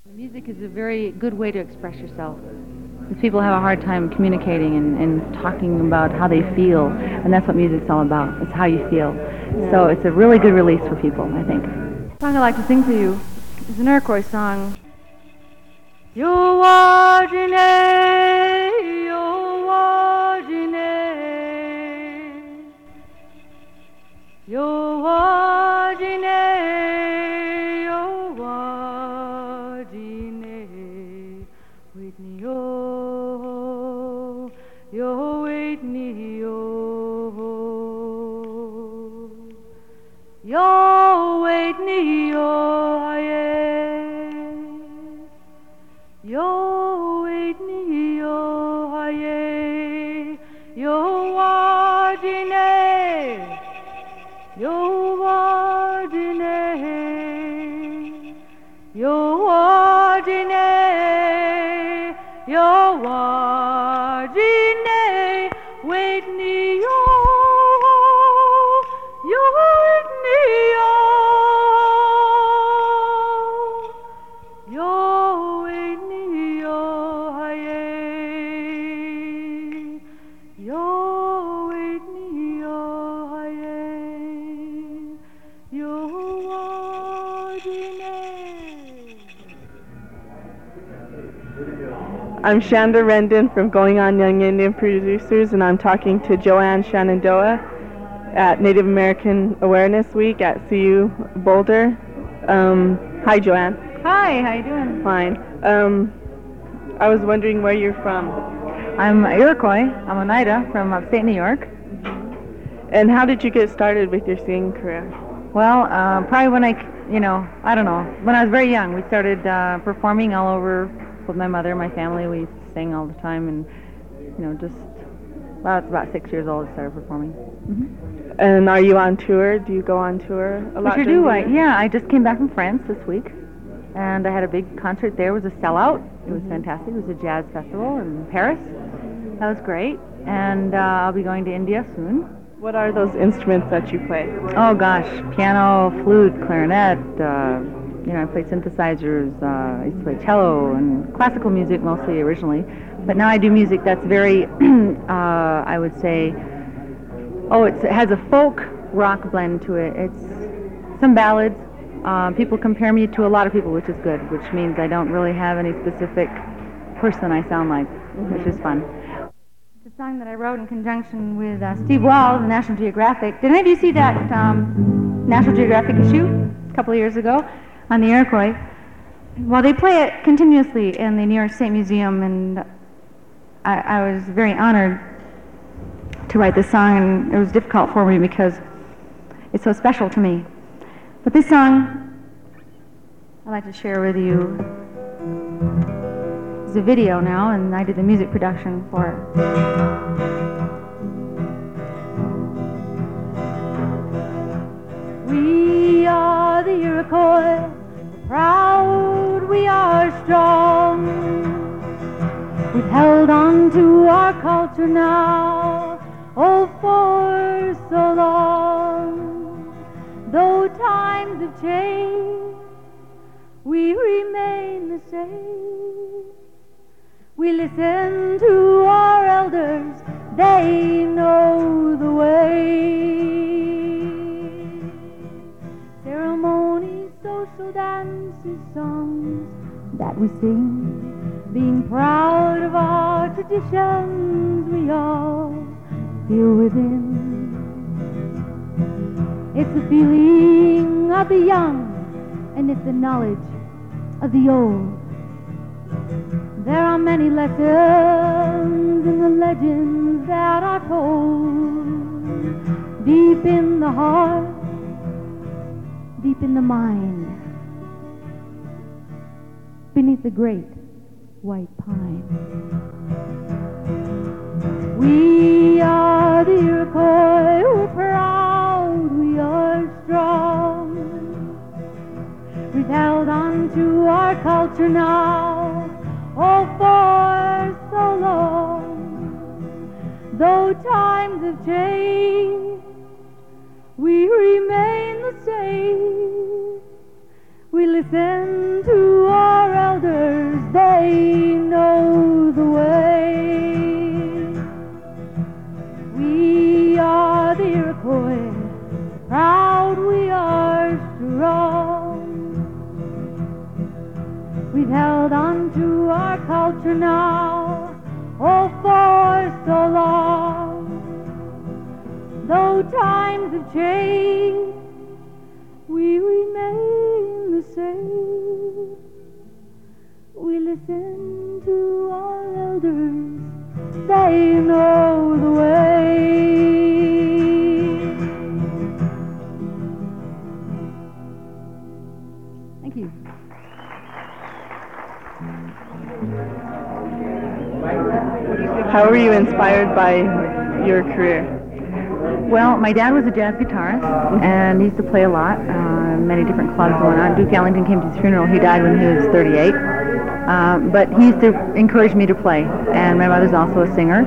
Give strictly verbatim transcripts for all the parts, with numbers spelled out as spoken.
Music is a very good way to express yourself. Because people have a hard time communicating and, and talking about how they feel, and that's what music's all about. It's how you feel. Yeah. So it's a really good release for people, I think. The song I'd like to sing for you is an Iroquois song. Yo wajine, yo wajine, yo wajine, yo wajine, Whitney, yo, yo Whitney, yo, yo Whitney, yo, yeah. Yo Whitney, yo, yeah. Yo wajine, yo wajine, yo wajine, yo wajine, Whitney, yo, yo Whitney, yo, yo Whitney, yo, yeah. Yo Whitney, yo, yeah. Yo wajine. I'm Shanda Rendon from Going On Young Indian Producers, and I'm talking to Joanne Shenandoah at Native American Awareness Week at C U Boulder. Um, hi, Joanne. Hi, how you doing? Fine. Um, I was wondering where you're from. I'm Iroquois. I'm Oneida from upstate New York. And how did you get started with your singing career? Well, uh, probably when I, you know, I don't know, when I was very young, we started uh, performing all over with my mother, my family. We sang all the time, and, you know, just, well, I was about six years old, I started performing. Mm-hmm. And are you on tour? Do you go on tour a lot? I sure do. I, yeah, I just came back from France this week, and I had a big concert there. It was a sellout. It was mm-hmm. fantastic. It was a jazz festival in Paris. That was great. And uh, I'll be going to India soon. What are those instruments that you play? Oh gosh, piano, flute, clarinet, uh, you know, I played synthesizers, uh, I used to play cello and classical music mostly originally. But now I do music that's very, uh, I would say, oh, it's, it has a folk rock blend to it. It's some ballads. Uh, people compare me to a lot of people, which is good, which means I don't really have any specific person I sound like, mm-hmm. which is fun. It's a song that I wrote in conjunction with uh, Steve Wall of the National Geographic. Did any of you see that um, National Geographic issue a couple of years ago on the Iroquois? Well, they play it continuously in the New York State Museum, and I, I was very honored to write this song, and it was difficult for me because it's so special to me. But this song I'd like to share with you is a video now, and I did the music production for it. We are the Iroquois, proud, we are strong. We've held on to our culture now, oh, for so long. Though times have changed, we remain the same. We listen to our elders, they know the way. Ceremonies, social dances, songs that we sing, being proud of our traditions we all feel within. It's the feeling of the young, and it's the knowledge of the old. There are many lessons in the legends that are told, deep in the heart, deep in the mind, beneath the great white pine. We are the Iroquois, we're proud, we are strong. We've held on to our culture now, oh, for so long. Though times have changed, we remain the same. We listen to our elders, they know the way. We are the Iroquois, proud we are strong. We've held on to our culture now, oh, for so long. Though times have changed, we remain the same. We listen to our elders, they know the way. Thank you. How were you inspired by your career? Well, my dad was a jazz guitarist, and he used to play a lot, uh, many different clubs going on. Duke Ellington came to his funeral. He died when he was thirty-eight. Um, but he used to encourage me to play, and my mother's also a singer.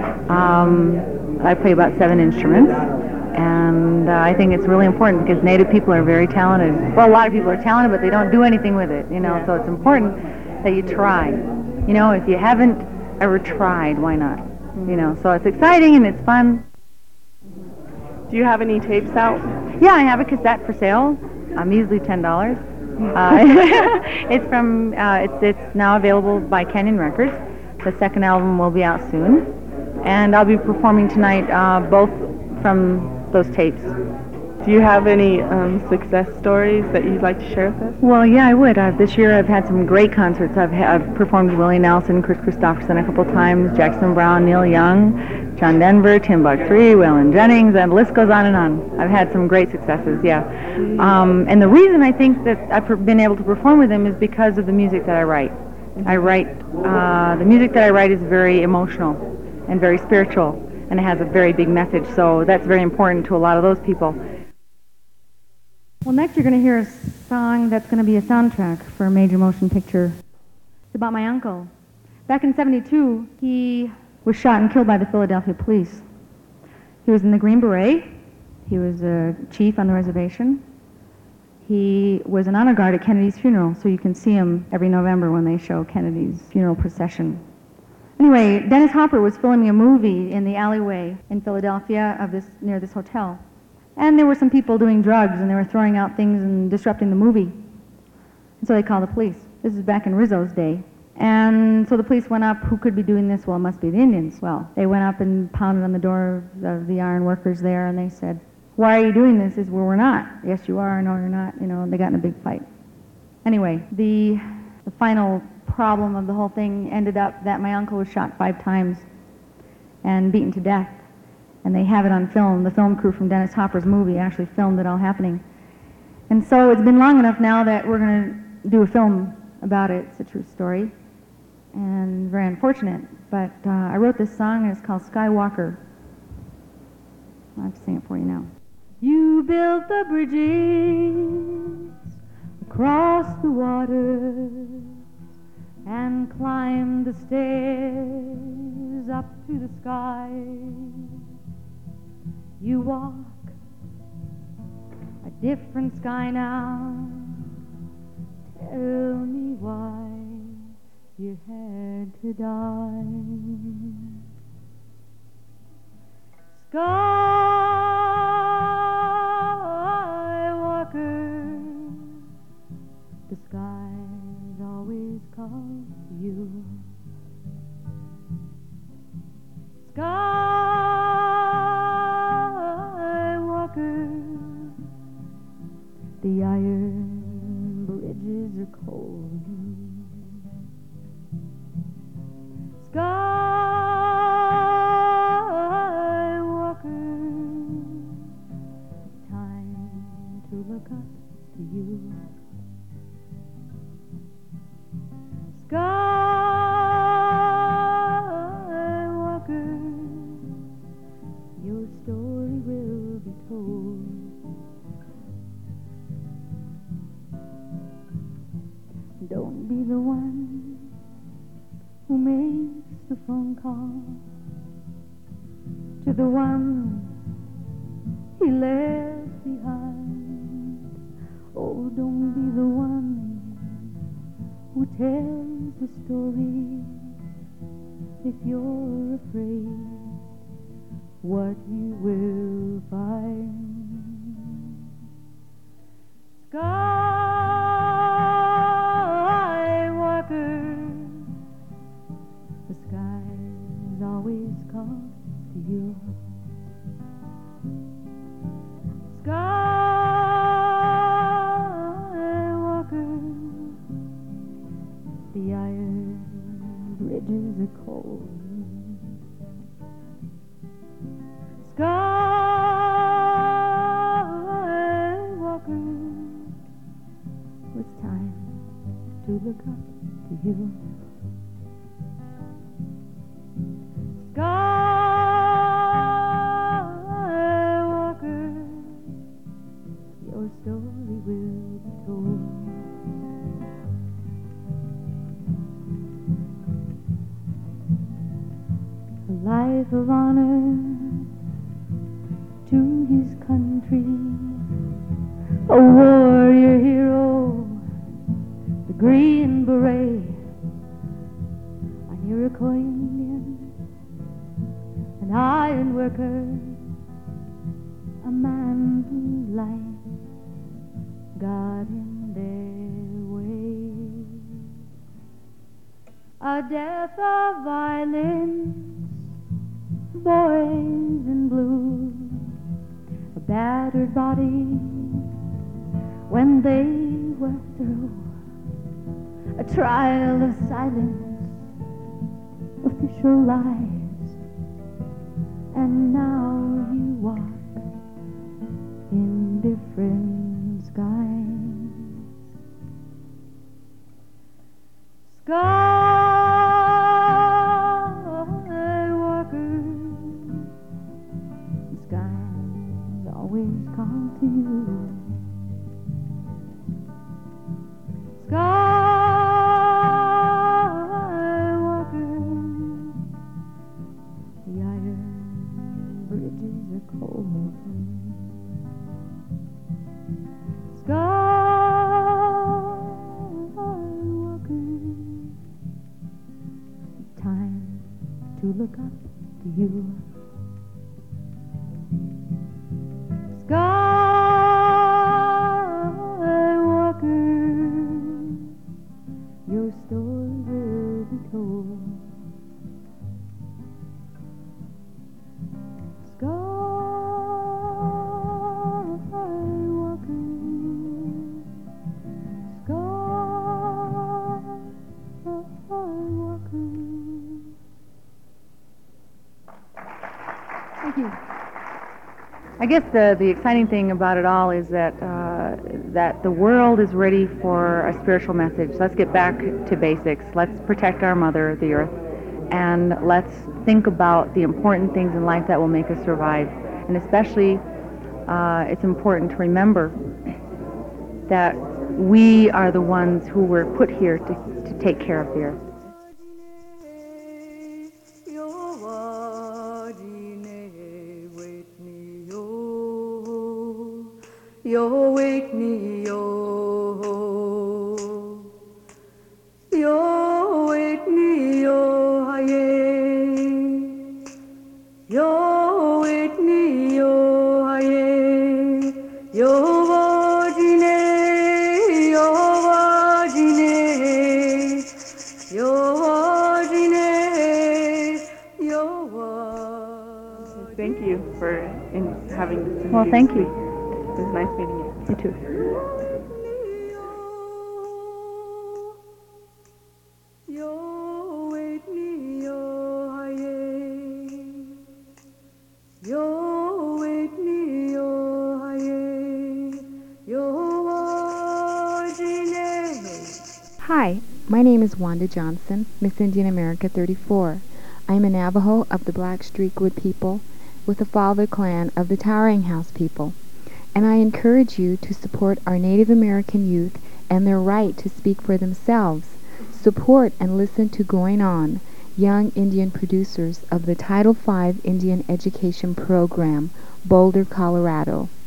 Um, I play about seven instruments, and uh, I think it's really important because Native people are very talented. Well, a lot of people are talented, but they don't do anything with it, you know, so it's important that you try. You know, if you haven't ever tried, why not? You know, so it's exciting and it's fun. Do you have any tapes out? Yeah, I have a cassette for sale. Um, easily ten dollars. Uh, it's from. Uh, it's it's now available by Canyon Records. The second album will be out soon, and I'll be performing tonight, uh, both from those tapes. Do you have any um, success stories that you'd like to share with us? Well, yeah, I would. Uh, this year I've had some great concerts. I've, ha- I've performed with Willie Nelson, Chris Christopherson a couple times, Jackson Browne, Neil Young, John Denver, Timbuk three, Waylon Jennings, and the list goes on and on. I've had some great successes, yeah. Um, and the reason I think that I've per- been able to perform with them is because of the music that I write. I write, uh, the music that I write is very emotional and very spiritual, and it has a very big message, so that's very important to a lot of those people. Well, next you're going to hear a song that's going to be a soundtrack for a major motion picture. It's about my uncle. Back in seventy-two, he was shot and killed by the Philadelphia police. He was in the Green Beret. He was a chief on the reservation. He was an honor guard at Kennedy's funeral, so you can see him every November when they show Kennedy's funeral procession. Anyway, Dennis Hopper was filming a movie in the alleyway in Philadelphia of this near this hotel. And there were some people doing drugs, and they were throwing out things and disrupting the movie. And so they called the police. This is back in Rizzo's day. And so the police went up, who could be doing this? Well, it must be the Indians. Well, they went up and pounded on the door of the iron workers there, and they said, why are you doing this? Is well, we're not. Yes, you are. No, you're not. You know, and they got in a big fight. Anyway, the, the final problem of the whole thing ended up that my uncle was shot five times and beaten to death. And they have it on film. The film crew from Dennis Hopper's movie actually filmed it all happening. And so it's been long enough now that we're going to do a film about it. It's a true story. And very unfortunate. But uh, I wrote this song, and it's called Skywalker. I'll have to sing it for you now. You built the bridges across the water and climbed the stairs up to the sky. You walk a different sky now. Tell me why you had to die. Skywalker, the skies always call you. Skywalker, the iron bridges are cold. Skywalker, it's time to look up to you. Skywalker, your story will be told. Don't be the one who makes the phone call to the one he left behind. Oh, don't be the one who tells the story. If you're afraid, what you will find. Skywalker, the skies always call to you. Skywalker, the iron bridges are cold. Skywalker, it's time to look up to you. Skywalker, your story will be told. A life of honor to his country, a warrior hero, the Green Beret, an Iroquois Indian, an iron worker, a man whose life got in their way. A death of violence, boys in blue, a battered body when they were through, a trial of silence, official lies, and now you walk in different skies. Skywalker, the skies always call to you. Skywalker, the iron bridges are cold. Skywalker, time to look up to you. Skywalker, your story will be told. Skywalker, Skywalker. Thank you. I guess the, the exciting thing about it all is that uh, that the world is ready for a spiritual message. So let's get back to basics. Let's protect our mother, the earth, and let's think about the important things in life that will make us survive. And especially, uh, it's important to remember that we are the ones who were put here to, to take care of the earth. Yo wake me, yo, yo wake me, yo, aye, yo wake me, yo, aye, yo vajine, yo vajine, yo vajine, yo vajine. Thank you for in having this. Well, thank you. It was nice meeting you. You too. Yo wake me, yo, aye, yo wake me, yo, aye, yo vajine. Hi, my name is Wanda Johnson, Miss Indian America thirty-four. I am a Navajo of the Black Streakwood people with the Father Clan of the Towering House people. And I encourage you to support our Native American youth and their right to speak for themselves. Support and listen to Going On, young Indian producers of the Title five Indian Education Program, Boulder, Colorado.